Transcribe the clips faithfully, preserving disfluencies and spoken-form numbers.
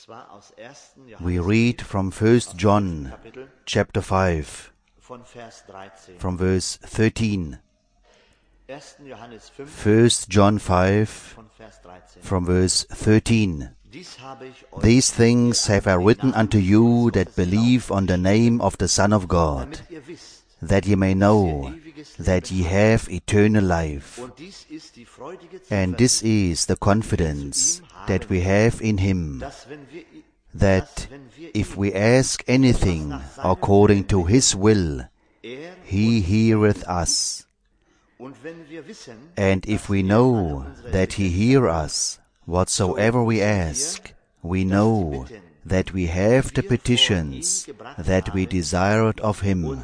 We read from First John chapter five, from verse thirteen. First John five, from verse thirteen. These things have I written unto you that believe on the name of the Son of God, that ye may know that ye have eternal life. And this is the confidence that we have in Him, that if we ask anything according to His will, He heareth us. And if we know that He hear us, whatsoever we ask, we know that we have the petitions that we desired of Him.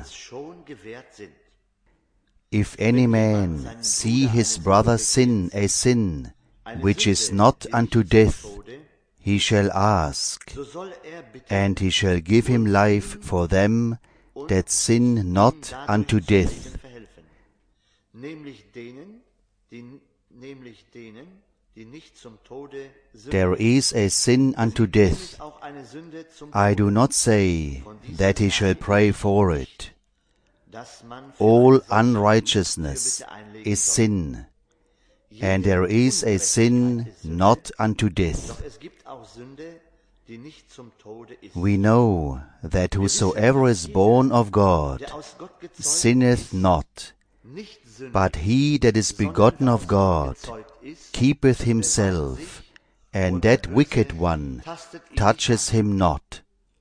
If any man see his brother sin a sin which is not unto death, he shall ask, and He shall give him life for them that sin not unto death. There is a sin unto death. I do not say that he shall pray for it. All unrighteousness is sin, and there is a sin not unto death. We know that whosoever is born of God sinneth not, but he that is begotten of God keepeth himself, and that wicked one touches him not.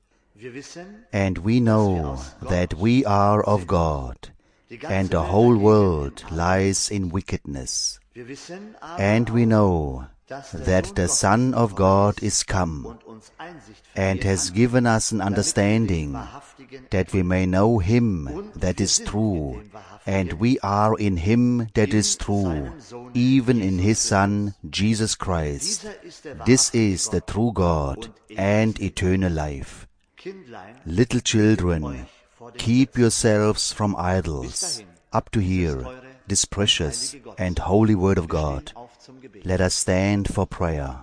And we know that we are of God, and the whole world lies in wickedness. And we know that the Son of God is come, and has given us an understanding, that we may know Him that is true, and we are in Him that is true, even in His Son, Jesus Christ. This is the true God and eternal life. Little children, keep yourselves from idols. Up to here, this precious and holy Word of God. Let us stand for prayer.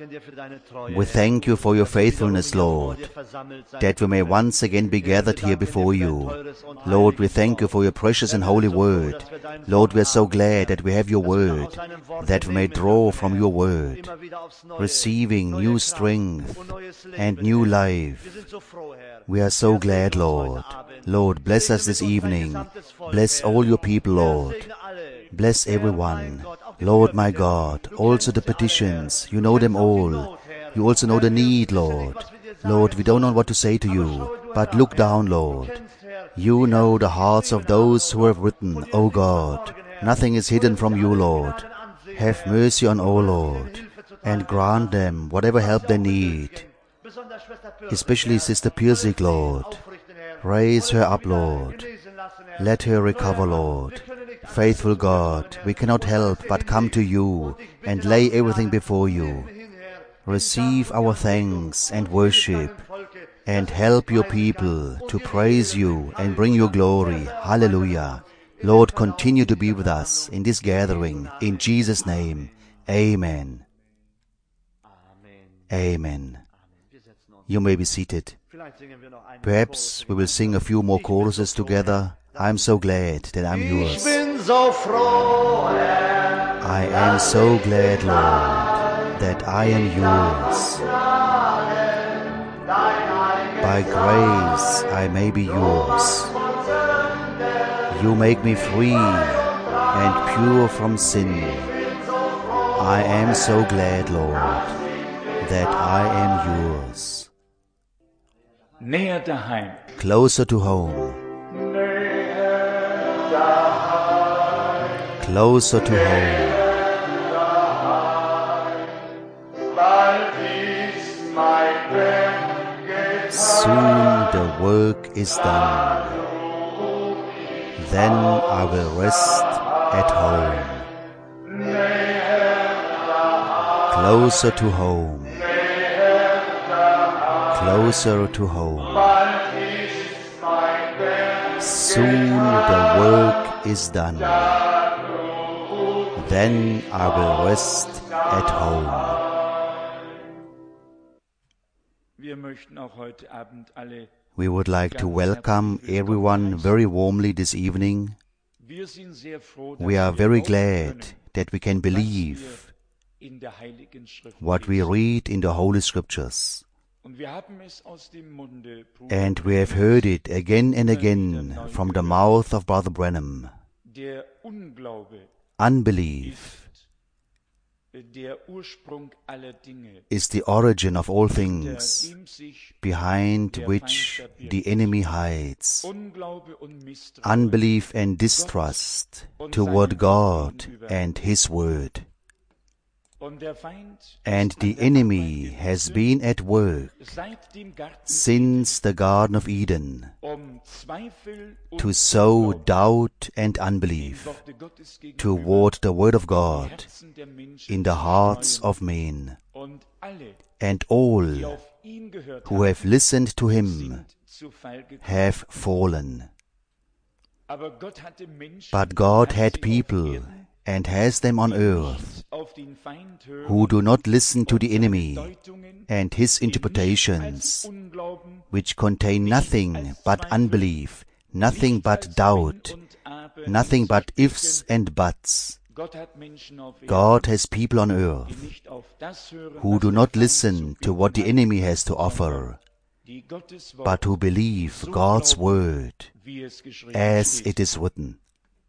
We thank You for Your faithfulness, Lord, that we may once again be gathered here before You. Lord, we thank You for Your precious and holy Word. Lord, we are so glad that we have Your Word, that we may draw from Your Word, receiving new strength and new life. We are so glad, Lord. Lord, bless us this evening. Bless all Your people, Lord. Bless everyone. Lord, my God, also the petitions, You know them all. You also know the need, Lord. Lord, we don't know what to say to You, but look down, Lord. You know the hearts of those who have written, O God. Nothing is hidden from You, Lord. Have mercy on all, Lord, and grant them whatever help they need, especially Sister Pirsig, Lord. Raise her up, Lord. Let her recover, Lord. Faithful God, we cannot help but come to You and lay everything before You. Receive our thanks and worship, and help Your people to praise You and bring You glory. Hallelujah. Lord, continue to be with us in this gathering. In Jesus' name, Amen. Amen. You may be seated. Perhaps we will sing a few more choruses together. I'm so glad that I'm Yours. I am so glad, Lord, that I am Yours. By grace I may be Yours. You make me free and pure from sin. I am so glad, Lord, that I am Yours. Näher daheim. Closer to home. Closer to home. Soon the work is done. Then I will rest at home. Closer to home. Closer to home. Soon the work is done. Then I will rest at home. Wir möchten auch heute Abend alle, We would like to welcome everyone very warmly this evening. wir sind sehr froh, dass We are wir very glauben glad können, that we can was wir believe in der Heiligen Schrift what we lesen. read in the Holy Scriptures. Und wir haben es aus dem Munde And we have heard it again and again from the mouth of Brother Branham. Der Unglaube Unbelief ist der Ursprung aller Dinge, is the origin of all hinter things, dem sich behind der which Feind verbirgt. the enemy hides. Unglaube und Misstrauen Unbelief and distrust toward God and His Word. und der Feind And ist the an der enemy Arbeit has gewesen, been at work seit dem Garten since the Garden of Eden um Zweifel und to sow Unglauben doubt and dem unbelief Worte Gottes gegenüber toward the Word of die God Herzen der Menschen in the zu hearts streuen. of men. Und alle, And die all auf ihn gehört who have haben, listened to Him sind zu Fall gekommen. have fallen. Aber Gott hatte Menschen, But God hat had sie auf people Erden, and has them on die earth nicht auf den Feind hören who do not listen to und the seine enemy Deutungen, and his die nicht als interpretations, Unglauben, which contain nothing but unbelief, nothing nicht but als doubt, Wenn und Aber nothing but zu ifs sprechen. and buts. Gott hat Menschen auf Erden, God has people on die earth nicht auf das hören, who was do der not Feind listen zu to what the bieten hat, enemy has to sondern offer, die Gottes Wort, but who believe so God's glauben, word wie es geschrieben as steht. it is written.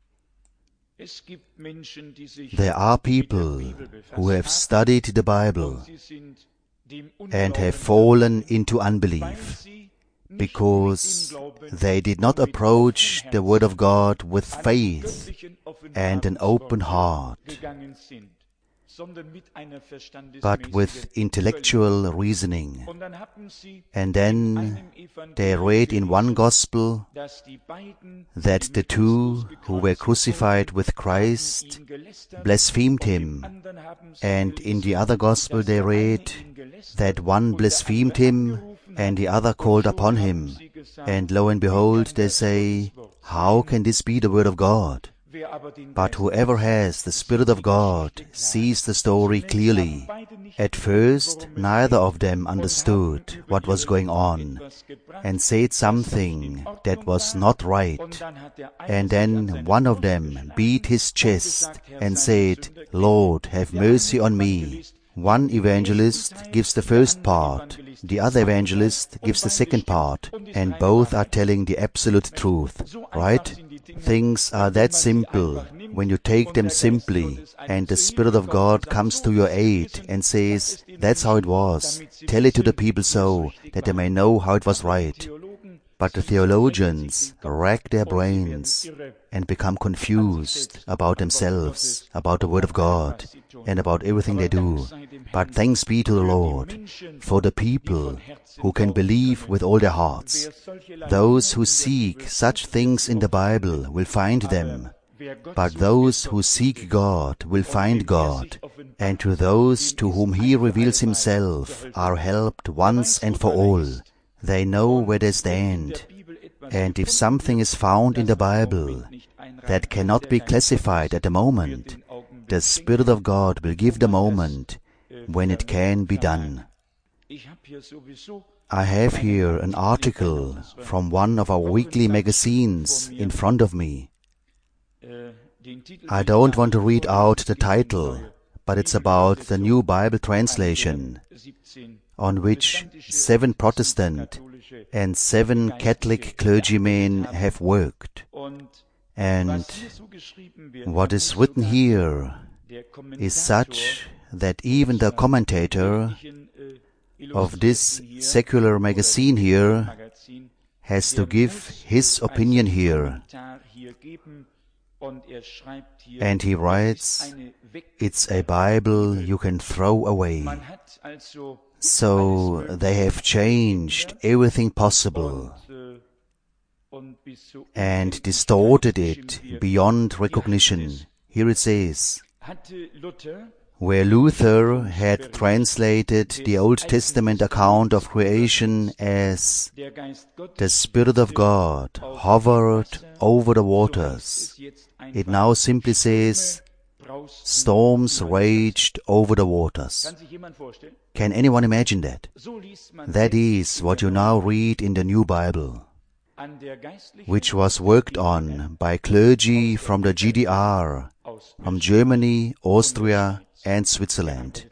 Es gibt Menschen, die sich There are mit der people Bibel befasst who have haben, studied the Bible und sie sind dem and have Unglauben fallen into weil unbelief sie nicht because mit dem Glauben they did not und mit approach offenem the Word of Herzen God with an die faith göttlichen and an Offenbarungsworte open heart, gegangen sind, sondern mit einer but with verstandesmäßigen intellectual reasoning. Völlig. Und dann haben sie And in then einem they Evangelium read in one gelesen, Gospel dass die beiden, that die the mit two Christus who were gekreuzigt crucified wurden, with haben Christ ihn gelästert, blasphemed und im him, anderen haben sie and in the gelesen, other Gospel dass they der eine read ihn gelästert that one und der blasphemed andere him angerufen and the hat, other und called schon upon haben him. sie gesagt, And lo and wie behold, kann they das say, Gottes Wort how sein? can this be the Word of God? Wer aber den But Geist whoever Gottes has hat, the sieht Spirit of die God Geschichte klar. sees the story Zunächst clearly. haben beide nicht At begriffen, first, worum es neither ging, of them und haben understood über what was ihre going Lippen on etwas gebracht, and said das nicht something in that Ordnung was war. not Und right. dann hat der eine And sich an then seine one of Brust them geschlagen beat his und chest gesagt, Herr, and sei mir said, Sünder gnädig. Lord, have Der mercy eine on me. Evangelist One gibt den ersten evangelist Teil, gives the der first andere part, Evangelist the den other zweiten Teil, evangelist und gives the beide second stimmen part, und die and reine both are Wahrheit. telling the absolute Nicht? truth, So einfach right? sind die Dinge, Things are wenn that man sie simple einfach nimmt when you take und them der Geist simply, Gottes einem and the zur Spirit Hilfe of kommt und God sagt, comes so to your ist es aid gewesen, and sag says, es den that's how it Menschen, was. damit sie Tell it to the wissen, people wie es so richtig that they war. may know how it was Aber die right. Theologen, But the sie zerbrechen sich theologians den Kopf rack their und sie werden brains irre and become an sich confused selbst, about am Wort themselves, Gottes about the und Word an of allem, God, was sie tun. and about everything Aber they Dank do. sei dem But Herrn thanks be to the für die Lord Menschen, for the die von people Herzen who can glauben believe können. with all their hearts. Wer solche Leiden Those who in der seek Bibel such sucht, wird things sie in the auch finden. Bible will find them. Aber wer Gott But sucht, those wird who Gott seek finden. God will Und find wem er God, sich offenbart, and to those dem to ist whom ein He für reveals allemal Himself geholfen. are helped Er once weiß, and wo for er all. ist. They know where they Und wenn in der stand. Bibel etwas And if gefunden something wird, is found in das the im Bible Augenblick nicht einreihen that kann, cannot der be Geist Gottes classified at the wird moment, den Augenblick the Spirit schenken, of God will wo give the man das moment äh, when it can be vermag. done. Ich habe hier sowieso I have einen here an Artikel in einer article unserer from one of our weekly magazines vor mir. in front of me. Äh, den Titel I will ich don't gar want to nicht read vorlesen, out es the geht um die title, neue but it's about the new Bible Bibelübersetzung translation, an der siebzehn on which protestantische seven und Protestant katholische and seven Geistliche Catholic clergymen gearbeitet haben. have worked. Und And was hier so geschrieben wird, what hat is mich written sogar here der is Kommentator such that even the unserer commentator kirchlichen, äh, of this Illustrierten hier, secular oder magazine dem here Magazin, has der to give muss, his äh, opinion einen here. Kommentar hier geben, und er schreibt hier, And he es writes, ist eine it's a weggeworfene Bible Bibel. you can throw away. Man hat also So alles they have Mögliche changed geändert everything possible und, äh, und bis zur and Unkenntlichkeit distorted it beschimpft. beyond Hier heißt recognition. es, Here it says, hatte Luther where Luther had translated the Old Testament account of creation as der Geist Gottes the Spirit of God hovered over the waters, it now simply says, storms raged over the waters. Can anyone imagine that? That is what you now read in the New Bible, which was worked on by clergy from the G D R, from Germany, Austria, and Switzerland.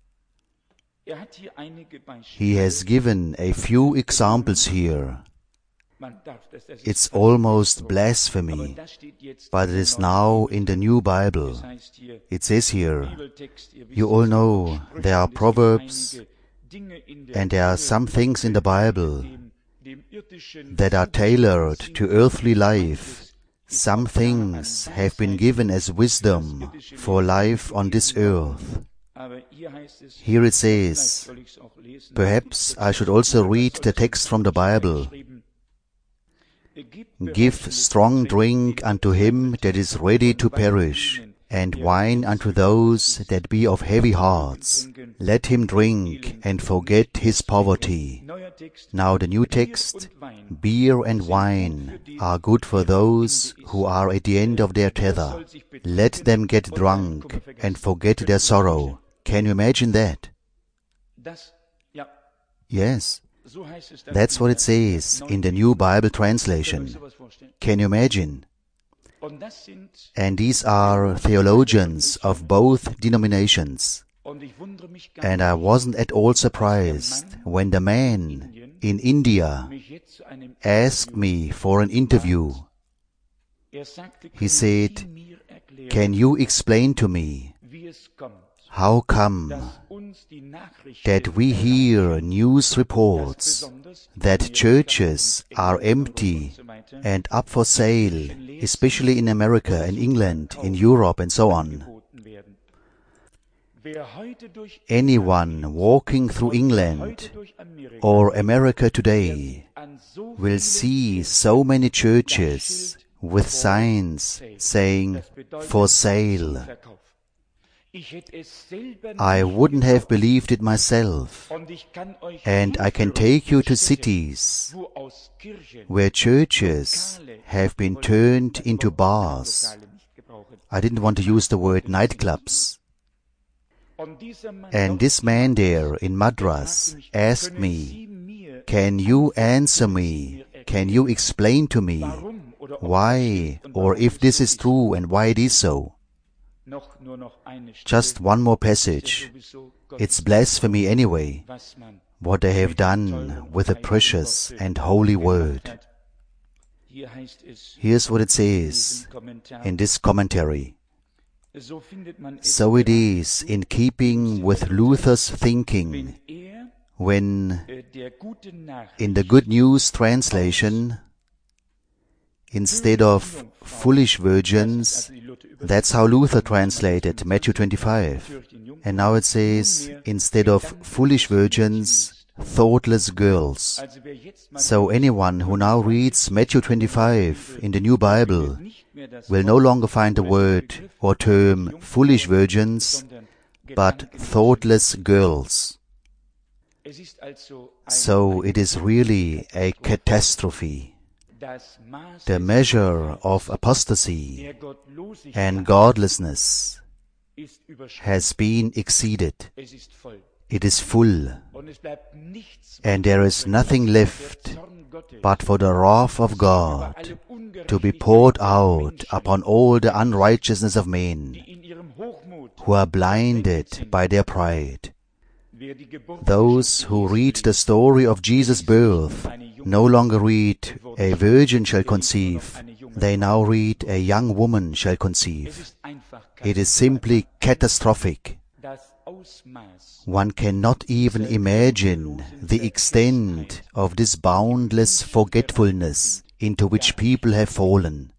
He has given a few examples here. It's almost blasphemy, but it is now in the New Bible. It says here, you all know there are proverbs and there are some things in the Bible that are tailored to earthly life. Some things have been given as wisdom for life on this earth. Here it says, perhaps I should also read the text from the Bible. Give strong drink unto him that is ready to perish, and wine unto those that be of heavy hearts. Let him drink and forget his poverty. Now the new text, beer and wine are good for those who are at the end of their tether. Let them get drunk and forget their sorrow. Can you imagine that? Yes. That's what it says in the New Bible translation. Can you imagine? And these are theologians of both denominations. And I wasn't at all surprised when the man in India asked me for an interview. He said, can you explain to me how come that we hear news reports that churches are empty and up for sale, especially in America and England, in Europe and so on? Anyone walking through England or America today will see so many churches with signs saying, for sale. I wouldn't have believed it myself, and I can take you to cities where churches have been turned into bars. I didn't want to use the word nightclubs. And this man there in Madras asked me, can you answer me? Can you explain to me why, or if this is true and why it is so? Just one more passage. It's blasphemy anyway, what they have done with the precious and holy word. Here's what it says in this commentary. So it is in keeping with Luther's thinking when, in the Good News translation, instead of foolish virgins, that's how Luther translated Matthew twenty-five. And now it says, instead of foolish virgins, thoughtless girls. So anyone who now reads Matthew twenty-five in the New Bible will no longer find the word or term foolish virgins, but thoughtless girls. So it is really a catastrophe. The measure of apostasy and godlessness has been exceeded. It is full, and there is nothing left but for the wrath of God to be poured out upon all the unrighteousness of men who are blinded by their pride. Those who read the story of Jesus' birth no longer read, a virgin shall conceive. They now read, a young woman shall conceive. It is simply catastrophic. One cannot even imagine the extent of this boundless forgetfulness into which people have fallen.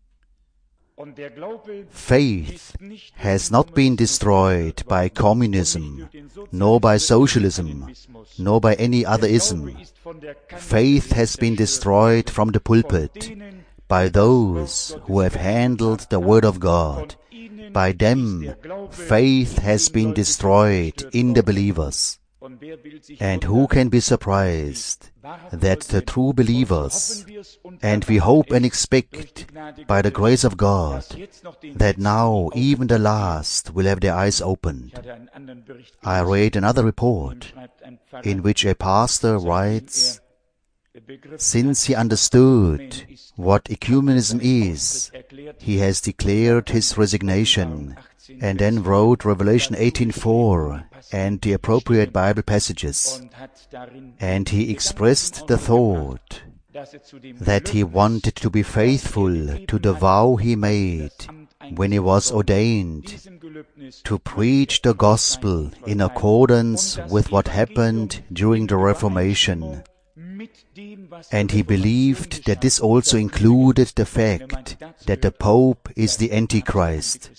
Faith has not been destroyed by communism, nor by socialism, nor by any other ism. Faith has been destroyed from the pulpit by those who have handled the Word of God. By them, faith has been destroyed in the believers. And who can be surprised that the true believers, and we hope and expect by the grace of God, that now even the last will have their eyes opened. I read another report in which a pastor writes, since he understood what ecumenism is, he has declared his resignation, and then wrote Revelation eighteen four and the appropriate Bible passages. And he expressed the thought that he wanted to be faithful to the vow he made when he was ordained to preach the gospel in accordance with what happened during the Reformation. And he believed that this also included the fact that the Pope is the Antichrist.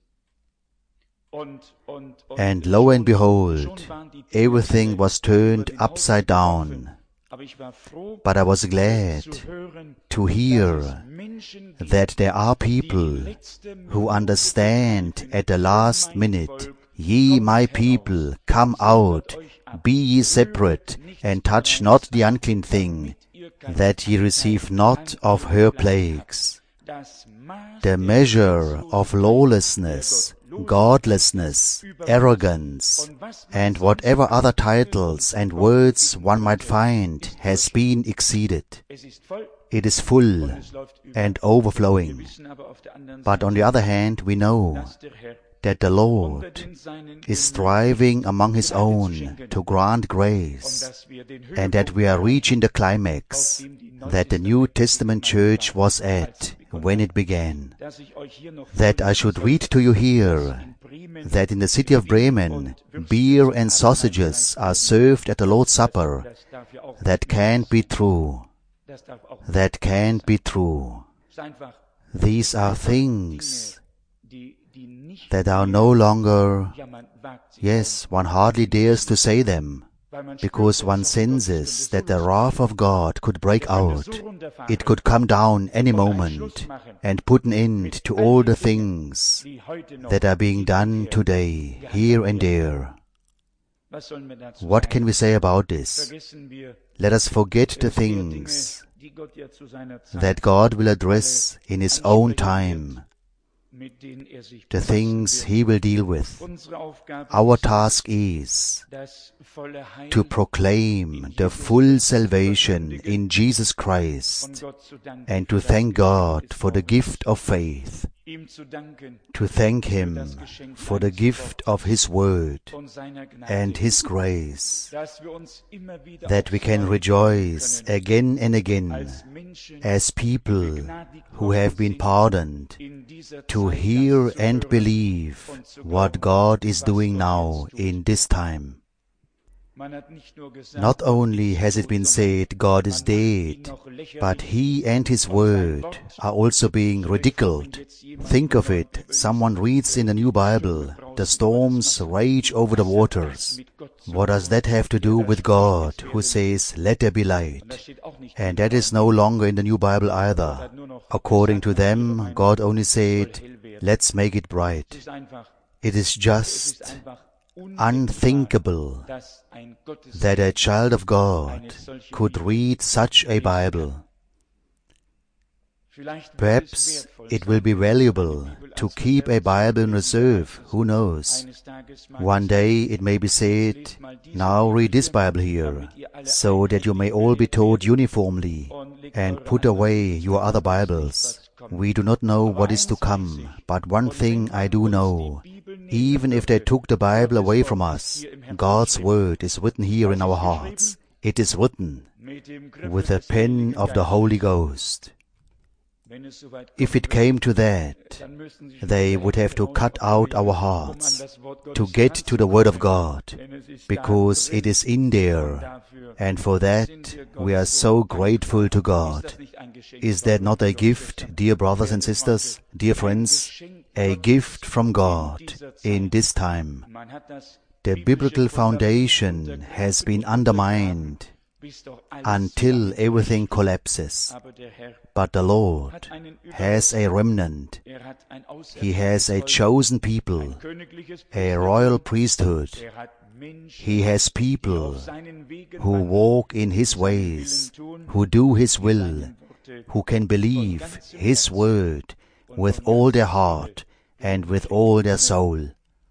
And lo and behold, everything was turned upside down. But I was glad to hear that there are people who understand at the last minute, ye my people, come out, be ye separate, and touch not the unclean thing, that ye receive not of her plagues. The measure of lawlessness, godlessness, arrogance, and whatever other titles and words one might find has been exceeded. It is full and overflowing. But on the other hand, we know that the Lord is striving among His own to grant grace, and that we are reaching the climax that the New Testament church was at when it began. That I should read to you here that in the city of Bremen, beer and sausages are served at the Lord's Supper. That can't be true. That can't be true. These are things that are no longer, yes, one hardly dares to say them, because one senses that the wrath of God could break out. It could come down any moment and put an end to all the things that are being done today, here and there. What can we say about this? Let us forget the things that God will address in His own time, the things He will deal with. Our task is to proclaim the full salvation in Jesus Christ and to thank God for the gift of faith, to thank Him for the gift of His Word and His grace, that we can rejoice again and again as people who have been pardoned, to hear and believe what God is doing now in this time. Not only has it been said God is dead, but He and His Word are also being ridiculed. Think of it, someone reads in the New Bible, the storms rage over the waters. What does that have to do with God, who says, let there be light? And that is no longer in the New Bible either. According to them, God only said, let's make it bright. It is just unthinkable that a child of God could read such a Bible. Perhaps it will be valuable to keep a Bible in reserve, who knows. One day it may be said, now read this Bible here, so that you may all be taught uniformly, and put away your other Bibles. We do not know what is to come, but one thing I do know. Even if they took the Bible away from us, God's Word is written here in our hearts. It is written with the pen of the Holy Ghost. If it came to that, they would have to cut out our hearts to get to the Word of God, because it is in there, and for that we are so grateful to God. Is that not a gift, dear brothers and sisters, dear friends? A gift from God in this time. The biblical foundation has been undermined until everything collapses. But the Lord has a remnant. He has a chosen people, a royal priesthood, He has people who walk in His ways, who do His will, who can believe His word with all their heart and with all their soul.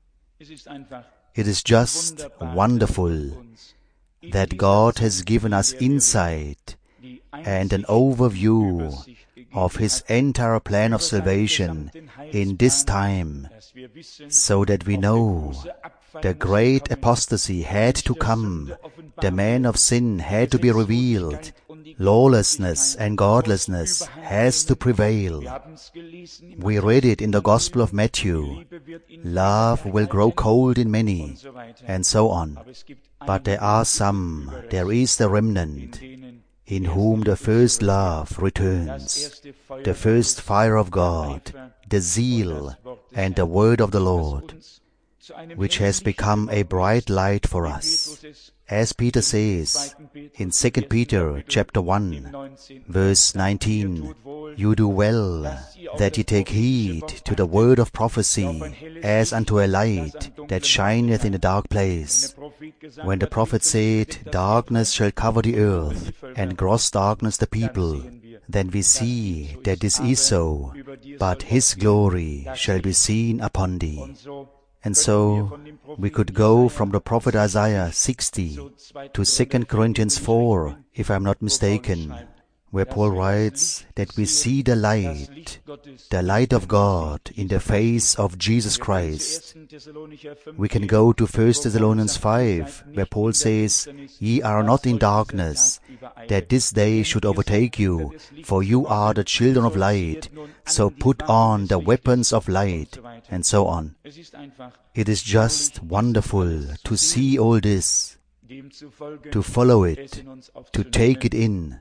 It is just wonderful that God has given us insight and an overview of His entire plan of salvation in this time, so that we know the great apostasy had to come, the man of sin had to be revealed, lawlessness and godlessness has to prevail. We read it in the Gospel of Matthew, love will grow cold in many, and so on. But there are some, there is the remnant, in whom the first love returns, the first fire of God, the zeal and the word of the Lord, which has become a bright light for us. As Peter says in Second Peter chapter one, verse nineteen, you do well that ye take heed to the word of prophecy as unto a light that shineth in a dark place. When the prophet said, darkness shall cover the earth, and gross darkness the people, then we see that this is so, but His glory shall be seen upon thee. And so we could go from the prophet Isaiah sixty to Second Corinthians four, if I am not mistaken, where Paul writes that we see the light, the light of God in the face of Jesus Christ. We can go to First Thessalonians five, where Paul says, ye are not in darkness, that this day should overtake you, for you are the children of light, so put on the weapons of light, and so on. It is just wonderful to see all this, to follow it, to take it in.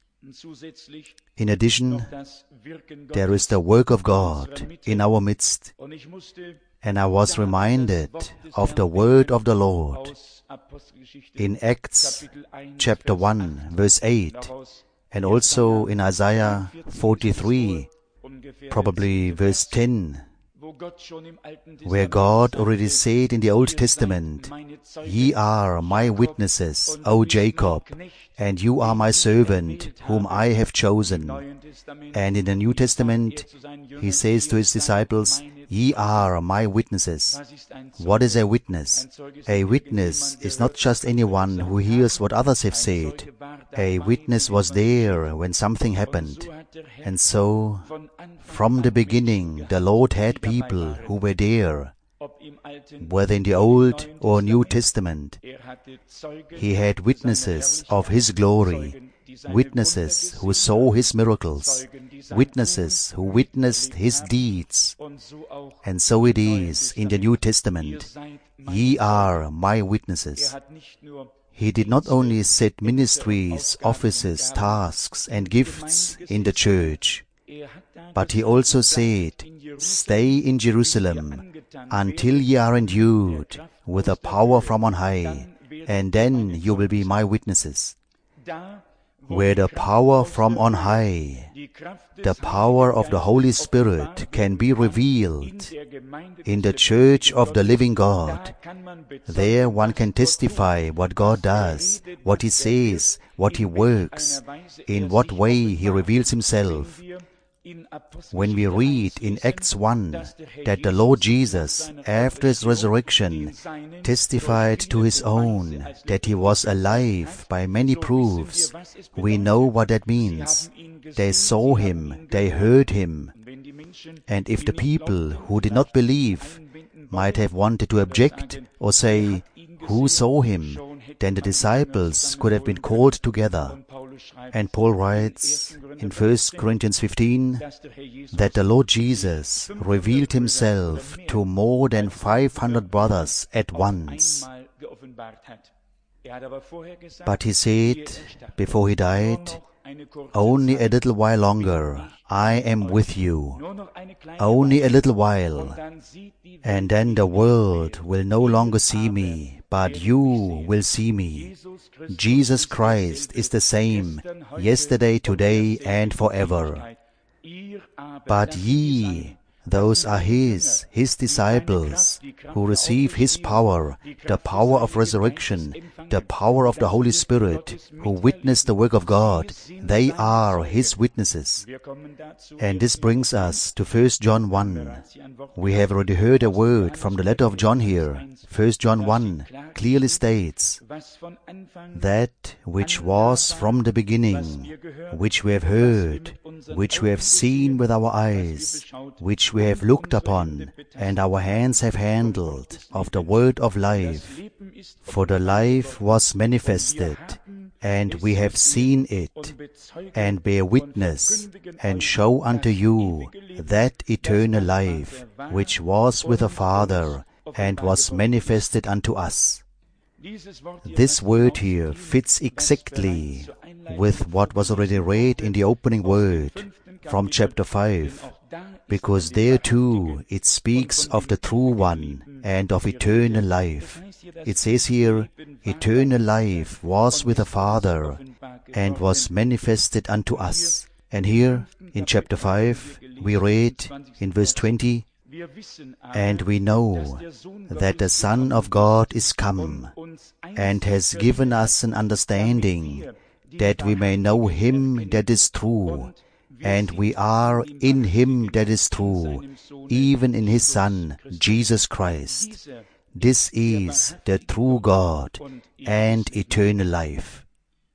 In addition, there is the work of God in our midst, and I was reminded of the word of the Lord in Acts chapter one, verse eight, and also in Isaiah forty-three, probably verse ten, where God already said in the Old Testament, ye are my witnesses, O Jacob, and you are my servant, whom I have chosen. And in the New Testament, He says to His disciples, ye are my witnesses. What is a witness? A witness is not just anyone who hears what others have said. A witness was there when something happened. And so, from the beginning, the Lord had people who were there, whether in the Old or New Testament. He had witnesses of His glory, witnesses who saw His miracles, witnesses who witnessed His deeds. And so it is in the New Testament. Ye are my witnesses. He did not only set ministries, offices, tasks, and gifts in the church, but He also said, stay in Jerusalem until ye are endued with the power from on high, and then you will be my witnesses. Where the power from on high, the power of the Holy Spirit can be revealed in the church of the living God, there one can testify what God does, what He says, what He works, in what way He reveals Himself. When we read in Acts one that the Lord Jesus, after His resurrection, testified to His own that He was alive by many proofs, we know what that means. They saw Him, they heard Him. And if the people who did not believe might have wanted to object or say, who saw Him, then the disciples could have been called together. And Paul writes in First Corinthians fifteen that the Lord Jesus revealed Himself to more than five hundred brothers at once. But He said, before He died, only a little while longer, I am with you. Only a little while, and then the world will no longer see me, but you will see me. Jesus Christ is the same, yesterday, today, and forever. But ye, Those are His, His disciples, who receive His power, the power of resurrection, the power of the Holy Spirit, who witness the work of God. They are His witnesses. And this brings us to First John one. We have already heard a word from the letter of John here. First John one clearly states, that which was from the beginning, which we have heard, which we have seen with our eyes, which we have looked upon, and our hands have handled, of the word of life. For the life was manifested, and we have seen it, and bear witness, and show unto you that eternal life, which was with the Father, and was manifested unto us. This word here fits exactly with what was already read in the opening word from chapter five, because there too it speaks of the true one and of eternal life. It says here, eternal life was with the Father and was manifested unto us. And here in chapter five we read in verse twenty, and we know that the Son of God is come, and has given us an understanding, that we may know Him that is true, and we are in Him that is true, even in His Son, Jesus Christ. This is the true God and eternal life.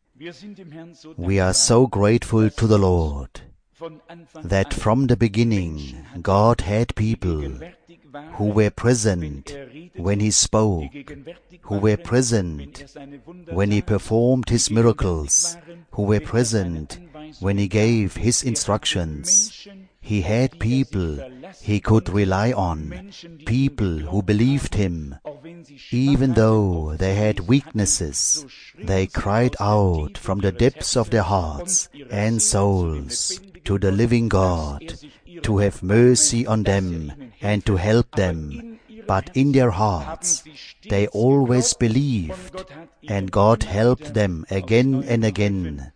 We are so grateful to the Lord that from the beginning God had people who were present when He spoke, who were present when He performed His miracles, who were present when He gave His instructions. He had people He could rely on, people who believed Him. Even though they had weaknesses, they cried out from the depths of their hearts and souls to the living God, to have mercy on them and to help them. But in their hearts they always believed, and God helped them again and again,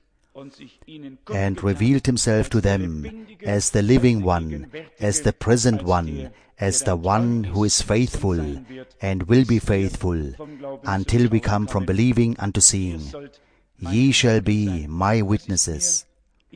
and revealed Himself to them as the living one, as the present one, as the one who is faithful and will be faithful until we come from believing unto seeing. Ye shall be my witnesses.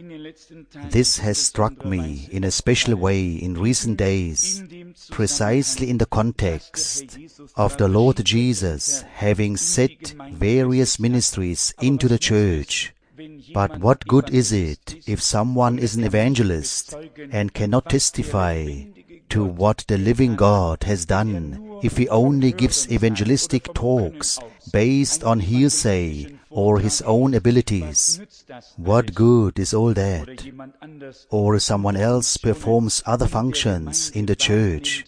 This has struck me in a special way in recent days, precisely in the context of the Lord Jesus having set various ministries into the church. But what good is it if someone is an evangelist and cannot testify to what the living God has done, if he only gives evangelistic talks based on hearsay or his own abilities? What good is all that? Or someone else performs other functions in the church.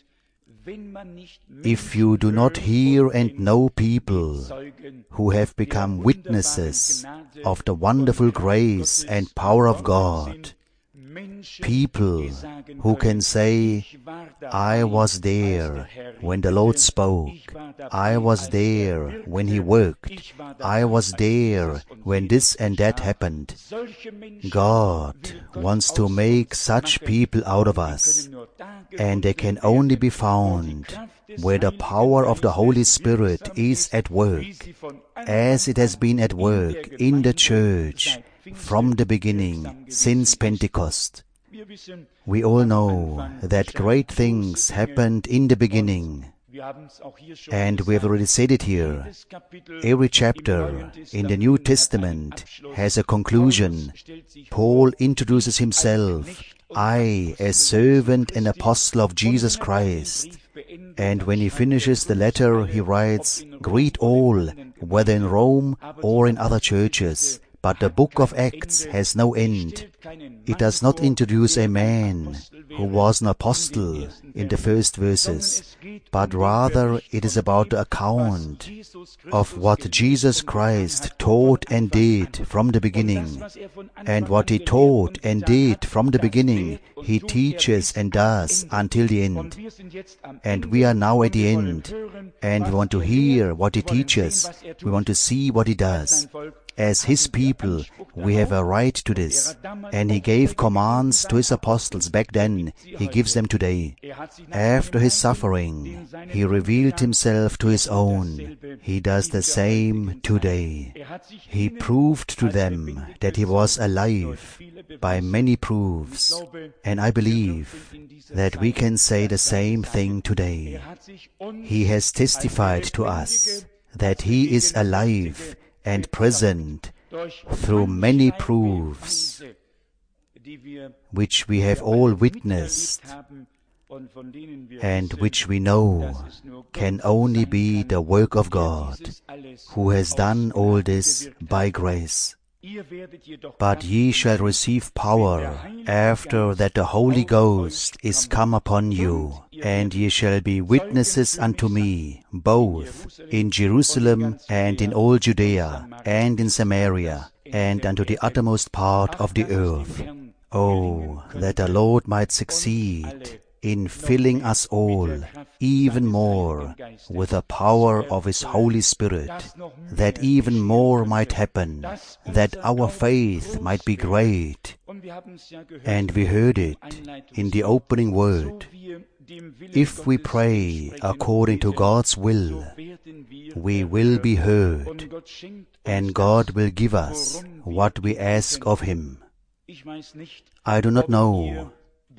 If you do not hear and know people who have become witnesses of the wonderful grace and power of God, people who can say, I was there when the Lord spoke, I was there when He worked, I was there when this and that happened. God wants to make such people out of us, and they can only be found where the power of the Holy Spirit is at work, as it has been at work in the church from the beginning, since Pentecost. We all know that great things happened in the beginning, and we have already said it here. Every chapter in the New Testament has a conclusion. Paul introduces himself, I, a servant and apostle of Jesus Christ. And when he finishes the letter, he writes, greet all, whether in Rome or in other churches. But the book of Acts has no end. It does not introduce a man who was an apostle in the first verses, but rather it is about the account of what Jesus Christ taught and did from the beginning. And what He taught and did from the beginning, He teaches and does until the end. And we are now at the end, and we want to hear what He teaches. We want to see what He does. as His people, we have a right to this. And He gave commands to His apostles back then. He gives them today. After His suffering, He revealed Himself to His own. He does the same today. He proved to them that He was alive by many proofs. And I believe that we can say the same thing today. He has testified to us that He is alive and present through many proofs, which we have all witnessed and which we know can only be the work of God, who has done all this by grace. But ye shall receive power after that the Holy Ghost is come upon you, and ye shall be witnesses unto me, both in Jerusalem and in all Judea and in Samaria, and unto the uttermost part of the earth. Oh, that the Lord might succeed in filling us all even more with the power of His Holy Spirit, that even more might happen, that our faith might be great. And we heard it in the opening word. If we pray according to God's will, we will be heard, and God will give us what we ask of Him. I do not know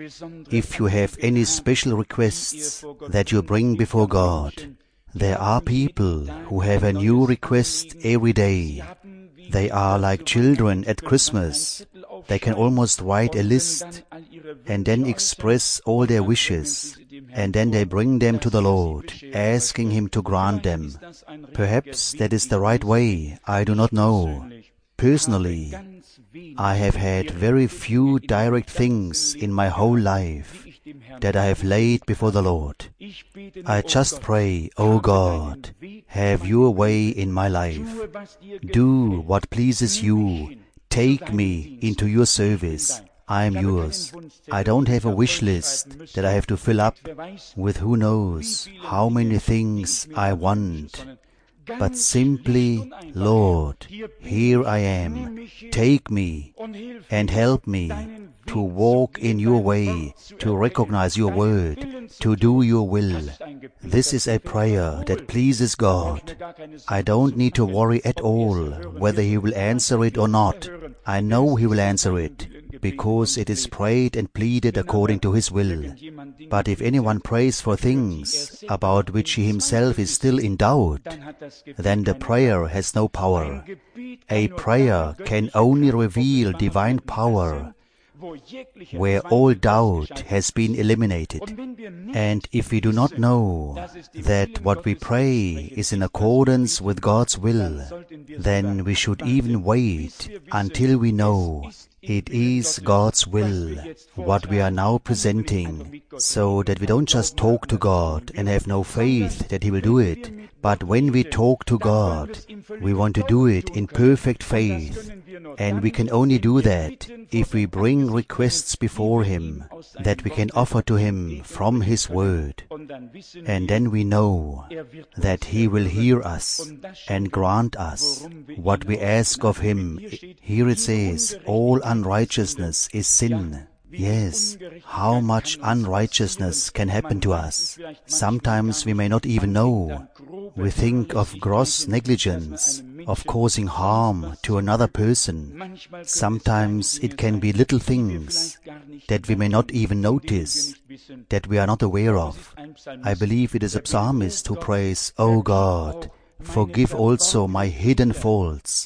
if you have any special requests that you bring before God. There are people who have a new request every day. They are like children at Christmas. They can almost write a list and then express all their wishes, and then they bring them to the Lord, asking Him to grant them. Perhaps that is the right way. I do not know. Personally, I have had very few direct things in my whole life that I have laid before the Lord. I just pray, O God, have Your way in my life. Do what pleases You. Take me into Your service. I am Yours. I don't have a wish list that I have to fill up with who knows how many things I want, but simply, Lord, here I am. Take me and help me to walk in Your way, to recognize Your word, to do Your will. This is a prayer that pleases God. I don't need to worry at all whether He will answer it or not. I know He will answer it, because it is prayed and pleaded according to His will. But if anyone prays for things about which he himself is still in doubt, then the prayer has no power. A prayer can only reveal divine power where all doubt has been eliminated. And if we do not know that what we pray is in accordance with God's will, then we should even wait until we know it is God's will, what we are now presenting, so that we don't just talk to God and have no faith that He will do it. But when we talk to God, we want to do it in perfect faith. And we can only do that if we bring requests before Him that we can offer to Him from His Word. And then we know that He will hear us and grant us what we ask of Him. Here it says, all unrighteousness is sin. Yes, how much unrighteousness can happen to us. Sometimes we may not even know. We think of gross negligence, of causing harm to another person. Sometimes it can be little things that we may not even notice, that we are not aware of. I believe it is a psalmist who prays, O God, forgive also my hidden faults.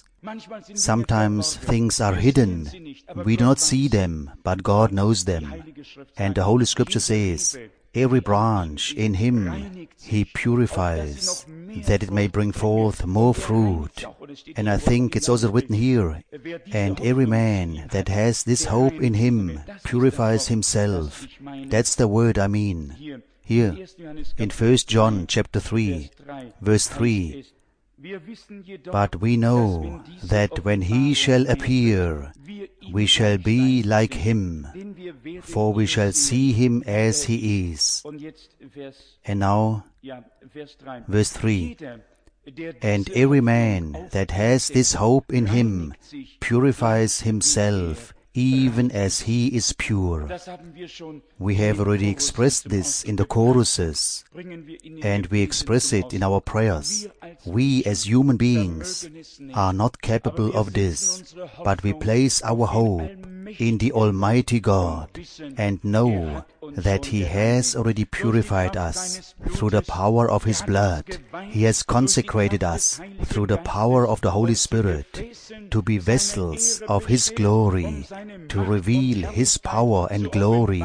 Sometimes things are hidden. We do not see them, but God knows them. And the Holy Scripture says, every branch in Him He purifies, that it may bring forth more fruit. And I think it's also written here, and every man that has this hope in Him purifies himself. That's the word I mean. Here, in First John chapter three, verse three, but we know that when He shall appear, we shall be like Him, for we shall see Him as He is. And now, verse three, And every man that has this hope in him purifies himself, even as he is pure. We have already expressed this in the choruses, and we express it in our prayers. We as human beings are not capable of this, but we place our hope in the Almighty God and know that He has already purified us through the power of His blood. He has consecrated us through the power of the Holy Spirit to be vessels of His glory, to reveal His power and glory,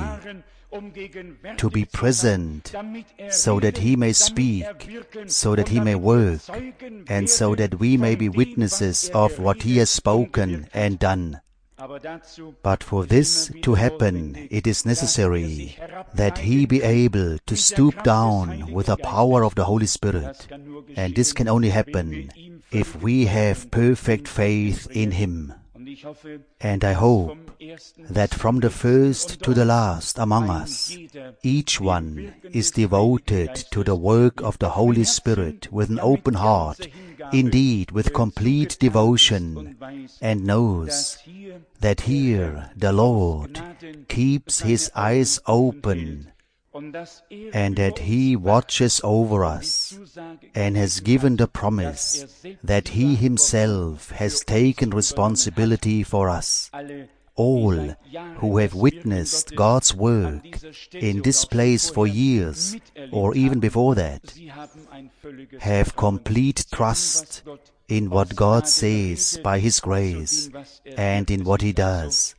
to be present so that He may speak, so that He may work, and so that we may be witnesses of what He has spoken and done. But for this to happen, it is necessary that He be able to stoop down with the power of the Holy Spirit. And this can only happen if we have perfect faith in Him. And I hope that from the first to the last among us, each one is devoted to the work of the Holy Spirit with an open heart, indeed with complete devotion, and knows that here the Lord keeps His eyes open, and that He watches over us, and has given the promise that He Himself has taken responsibility for us. All who have witnessed God's work in this place for years, or even before that, have complete trust in what God says by His grace and in what He does.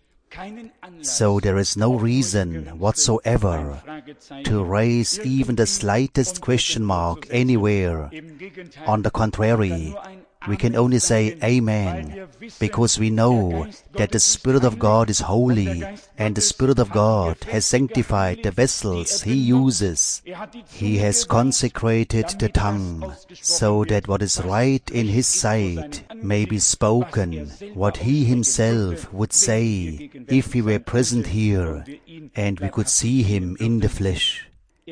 So there is no reason whatsoever to raise even the slightest question mark anywhere. On the contrary, we can only say Amen, because we know that the Spirit of God is holy, and the Spirit of God has sanctified the vessels He uses. He has consecrated the tongue, so that what is right in His sight may be spoken, what He Himself would say if He were present here, and we could see Him in the flesh.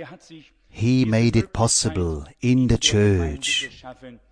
He made it possible in the church,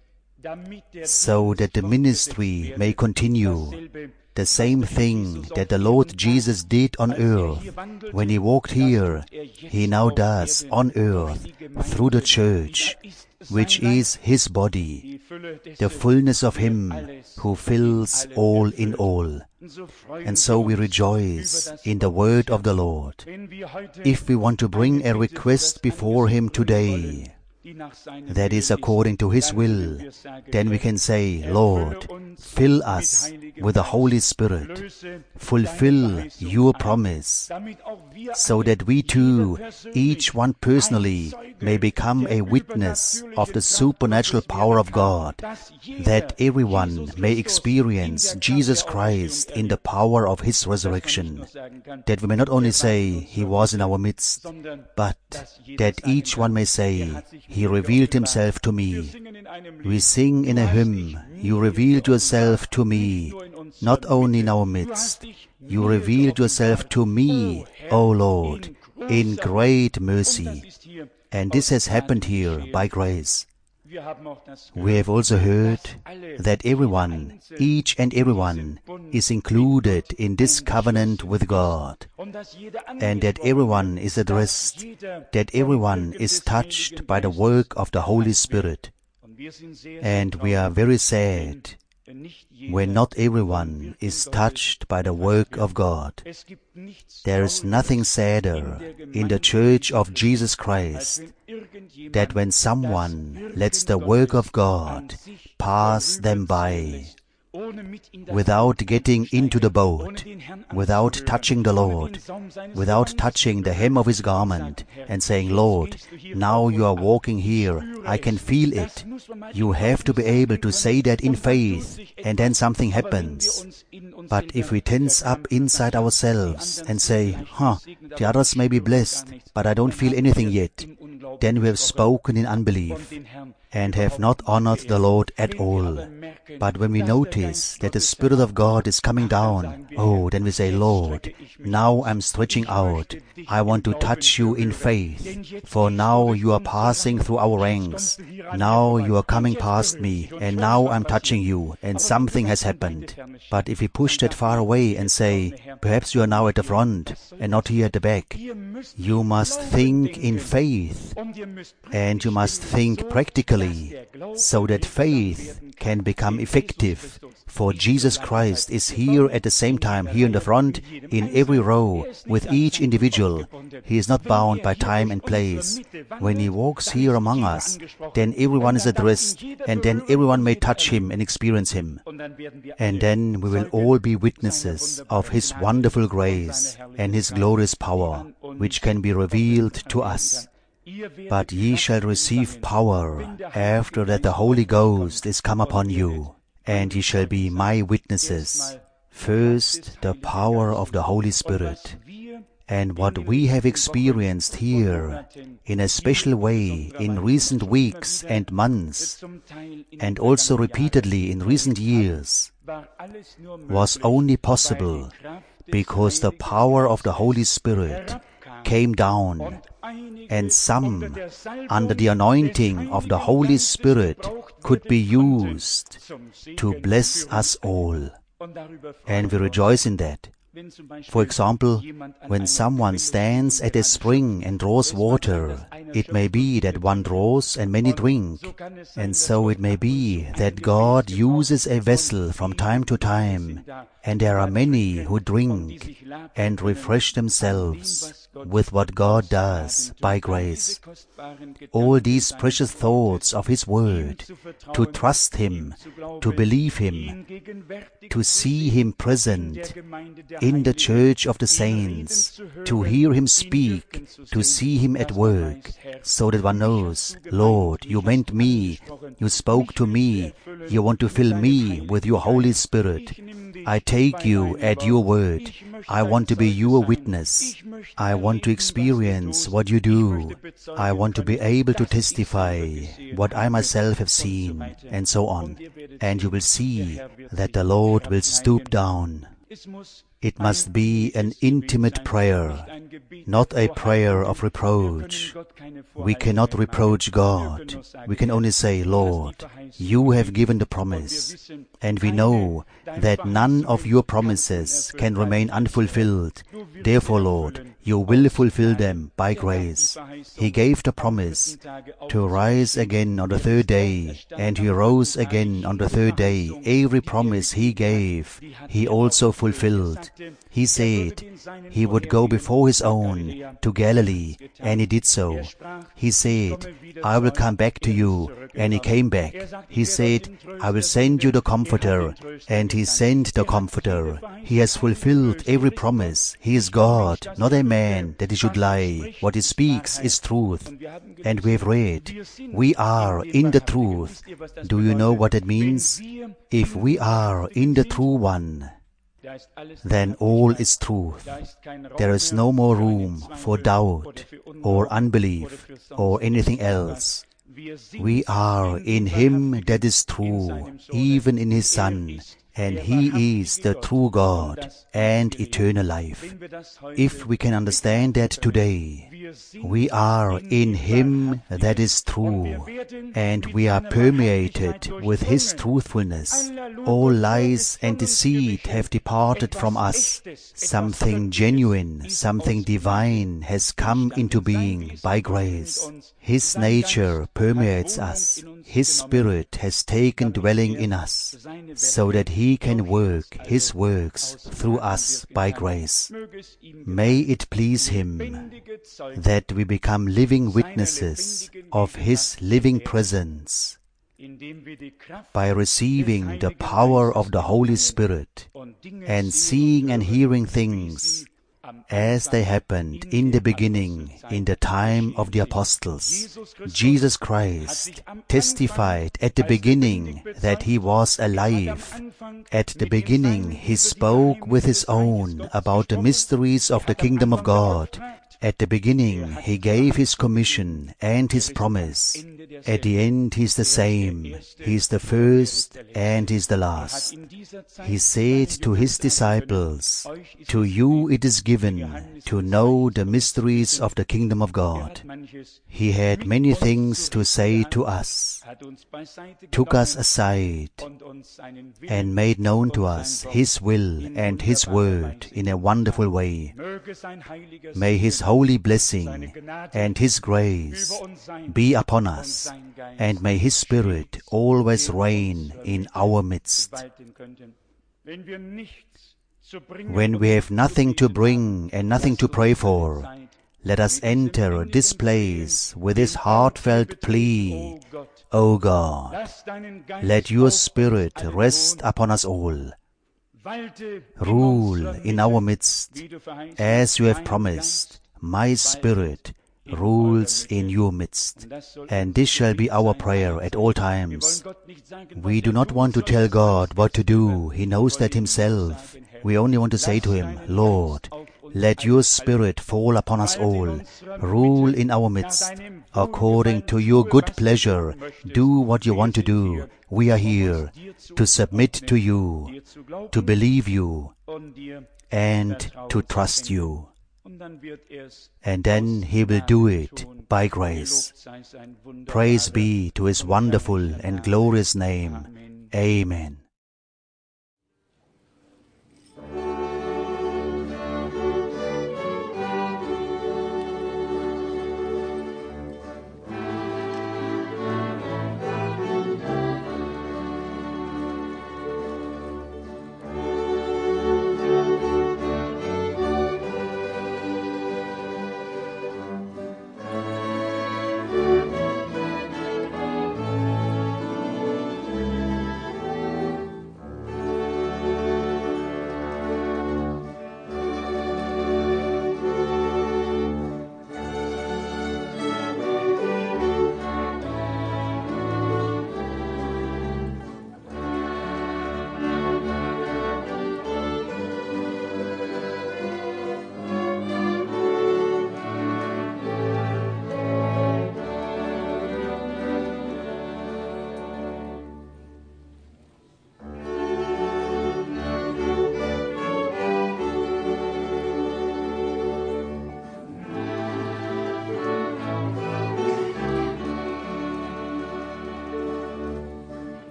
so that the ministry may continue. The same thing that the Lord Jesus did on earth when He walked here, He now does on earth through the church, which is His body, the fullness of Him who fills all in all. And so we rejoice in the word of the Lord. If we want to bring a request before Him today, that is according to His will, then we can say, Lord, fill us with the Holy Spirit, fulfill Your promise, so that we too, each one personally, may become a witness of the supernatural power of God, that everyone may experience Jesus Christ in the power of His resurrection, that we may not only say He was in our midst, but that each one may say, He revealed Himself to me. We sing in a hymn, You revealed Yourself to me, not only in our midst. You revealed Yourself to me, O Lord, in great mercy. And this has happened here by grace. We have also heard that everyone, each and everyone, is included in this covenant with God, and that everyone is addressed, that everyone is touched by the work of the Holy Spirit. And we are very sad when not everyone is touched by the work of God. There is nothing sadder in the Church of Jesus Christ that when someone lets the work of God pass them by, without getting into the boat, without touching the Lord, without touching the hem of His garment, and saying, Lord, now You are walking here, I can feel it. You have to be able to say that in faith, and then something happens. But if we tense up inside ourselves and say, huh, the others may be blessed, but I don't feel anything yet, then we have spoken in unbelief. and have not honored the Lord at all. But when we notice that the Spirit of God is coming down, oh, then we say, Lord, now I'm stretching out. I want to touch you in faith, for now you are passing through our ranks. Now you are coming past me, and now I'm touching you, and something has happened. But if we push that far away and say, perhaps you are now at the front and not here at the back, you must think in faith, and you must think practically, so that faith can become effective. For Jesus Christ is here at the same time, here in the front, in every row, with each individual. He is not bound by time and place. When He walks here among us, then everyone is addressed, and then everyone may touch Him and experience Him. And then we will all be witnesses of His wonderful grace and His glorious power, which can be revealed to us. But ye shall receive power after that the Holy Ghost is come upon you, and ye shall be my witnesses. First, the power of the Holy Spirit. And what we have experienced here in a special way in recent weeks and months, and also repeatedly in recent years, was only possible because the power of the Holy Spirit came down, and some, under the anointing of the Holy Spirit, could be used to bless us all. And we rejoice in that. For example, when someone stands at a spring and draws water, it may be that one draws and many drink, and so it may be that God uses a vessel from time to time, and there are many who drink and refresh themselves with what God does by grace. All these precious thoughts of His Word, to trust Him, to believe Him, to see Him present in the church of the saints, to hear Him speak, to see Him at work, so that one knows, Lord, you meant me, you spoke to me, you want to fill me with your Holy Spirit. I take you at your word. I want to be your witness. I want to experience what you do. I want to be able to testify what I myself have seen, and so on. And you will see that the Lord will stoop down. It must be an intimate prayer, not a prayer of reproach. We cannot reproach God. We can only say, Lord, you have given the promise, and we know that none of your promises can remain unfulfilled. Therefore, Lord, you will fulfill them by grace. He gave the promise to rise again on the third day, and He rose again on the third day. Every promise He gave, He also fulfilled. He said He would go before His own to Galilee, and He did so. He said, I will come back to you, and He came back. He said, I will send you the Comforter, and He sent the Comforter. He has fulfilled every promise. He is God, not a man that He should lie. What He speaks is truth. And we have read, we are in the truth. Do you know what it means? If we are in the true one, then all is truth. There is no more room for doubt or unbelief or anything else. We are in Him that is true, even in His Son, and He is the true God and eternal life. If we can understand that today, we are in Him that is true, and we are permeated with His truthfulness. All lies and deceit have departed from us. Something genuine, something divine has come into being by grace. His nature permeates us. His Spirit has taken dwelling in us, so that He can work His works through us by grace. May it please Him that we become living witnesses of His living presence by receiving the power of the Holy Spirit and seeing and hearing things as they happened in the beginning, in the time of the apostles. Jesus Christ testified at the beginning that He was alive. At the beginning He spoke with His own about the mysteries of the kingdom of God. At the beginning, He gave His commission and His promise. At the end, He is the same. He is the first and He is the last. He said to His disciples, "To you it is given to know the mysteries of the kingdom of God." He had many things to say to us, took us aside, and made known to us His will and His word in a wonderful way. May His holy blessing and His grace be upon us, and may His Spirit always reign in our midst. When we have nothing to bring and nothing to pray for, let us enter this place with this heartfelt plea, O God, let your Spirit rest upon us all. Rule in our midst, as you have promised. My Spirit rules in your midst. And this shall be our prayer at all times. We do not want to tell God what to do. He knows that Himself. We only want to say to Him, Lord, let your Spirit fall upon us all. Rule in our midst. According to your good pleasure, do what you want to do. We are here to submit to you, to believe you, and to trust you. And then He will do it by grace. Praise be to His wonderful and glorious name. Amen.